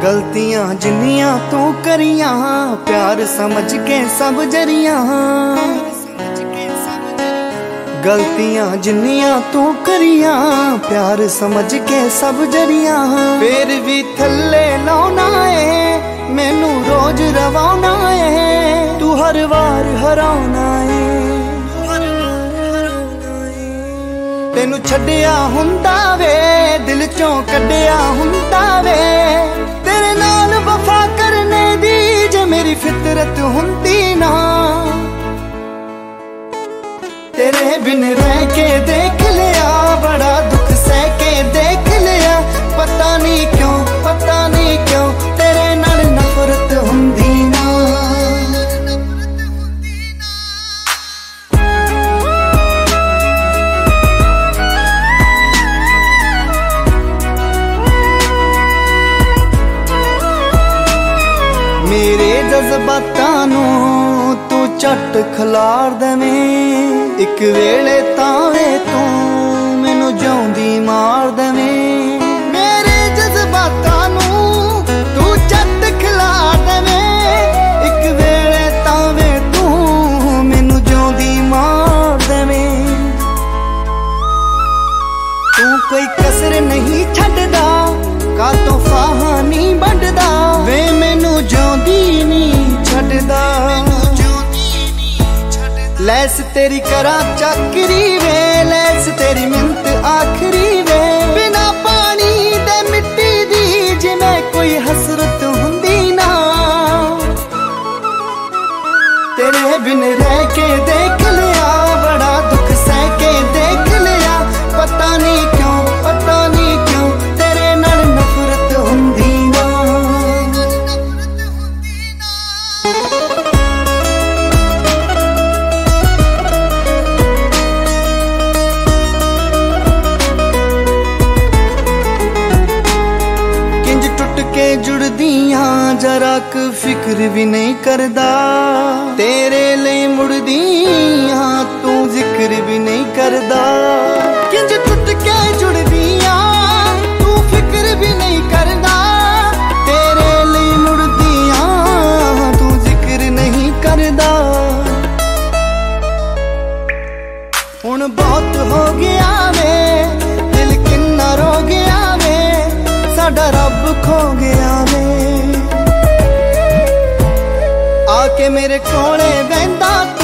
गलतियां जिन्नियां तू करियां प्यार समझ के सब जरियां। गलतियां जिन्नियां तू करियां प्यार समझ के सब जरियां। फिर भी थल्ले लाउना है मैनू रोज रवाना है, तू हर वार हराउना है। तेनू छड्डिया हुंदा वे दिल चों कड्डिया हुंदा वे, तेरे नाल वफा करने दी जे मेरी फितरत हुंदी ना। तेरे बिन रह के देख लिया बड़ा दुख सह के देख लिया, पता नहीं क्यों तेरे नाल नफरत हुंदी ना। मेरे जज्बातां नू तू झट खलार देवें, एक वेले तावे तू मैनू जिउंदी मार देवें। मेरे जज्बातां नू तू झट खलार देवें, एक वेले तावे तू मैनू जिउंदी मार देवें। तू कोई कसर नहीं छड्डदा कातों फाहा नहीं वड्डदा वे, मैनू जिउंदी नहीं छड्डदा। लैस तेरी करा चाकरी वे, लैस तेरी मिन्नत आखरी वे, बिना पानी दे मिट्टी दी जिवें कोई हसरत हुंदी ना। तेरे बिन रह के देख लिया बड़ा दुख सह के देख लिया, पता नहीं क्यों तेरे नाल नफरत हुंदी ना। के जुड़दियां जरा क फिक्र भी नहीं करदा, तेरे लिए मुड़दियां तू जिक्र भी नहीं करदा। किंज टुट के जुड़दियां तू फिक्र भी नहीं करदा, तेरे लिए मुड़दियां तू जिक्र नहीं करदा। हुण बहुत हो गया वे दिल किन्ना रो गया वे, साडा रब खो गया वे। आके मेरे कोले बहंदा